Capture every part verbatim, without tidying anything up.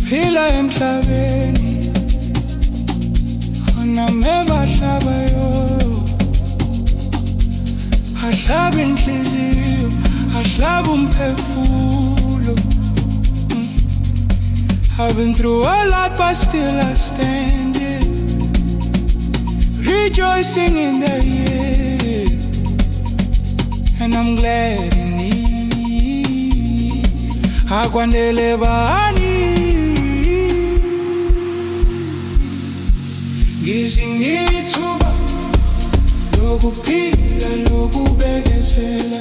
Siphila emhlabeni onameva hlaba yo, ahlaba inhliziyo, ahlaba umphefumulo. I've been through a lot but still I stand here, rejoicing in the year, and I'm glad in it. Akwandele bani ngizingithuba lokuphila lokubekezela,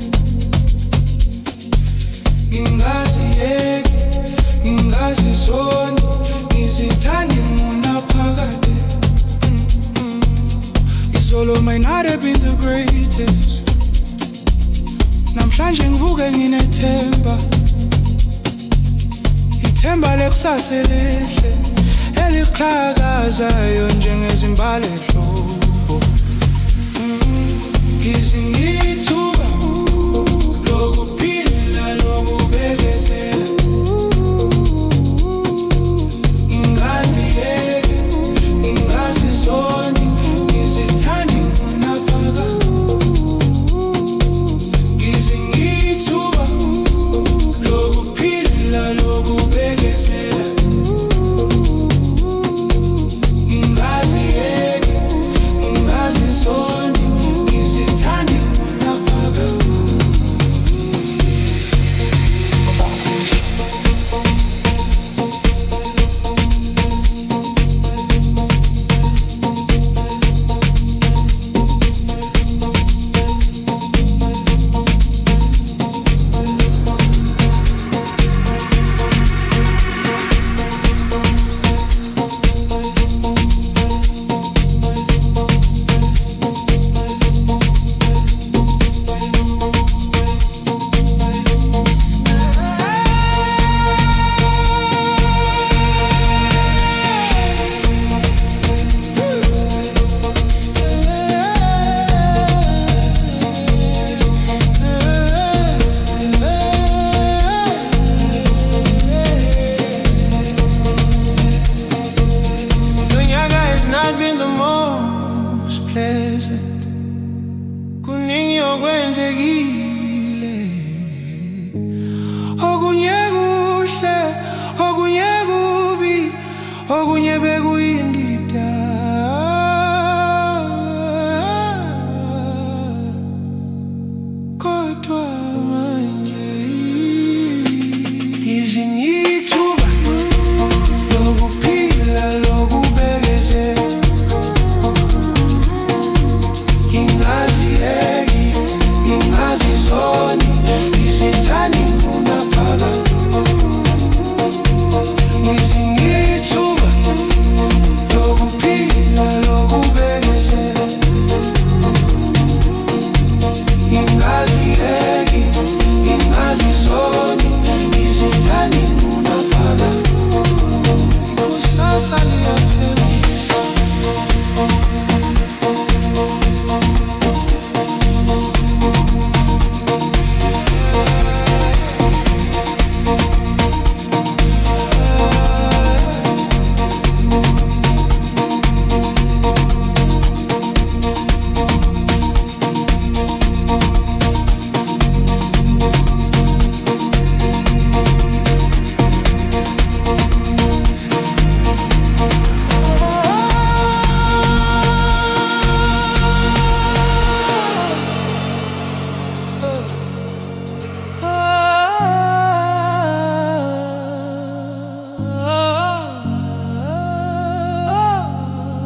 ngingaziyeki ngingazizoni, ngizithanda nguna phakade. Izolo may not have been the greatest, namhlanje ngivuke nginethemba, ithemba lekusasa elihle eliqhakazayo njengezimbali ehlobo. Ngizingithuba lokuphila lokubekezela, ngingaziyeki ngingazizoni, ngizithanda nguna phakade. Ngizingithuba lokuphila lokubekezela, ngingaziyeki ngingazizoni, ngizithanda nguna phakade.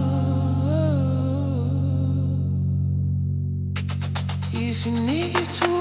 Easy need to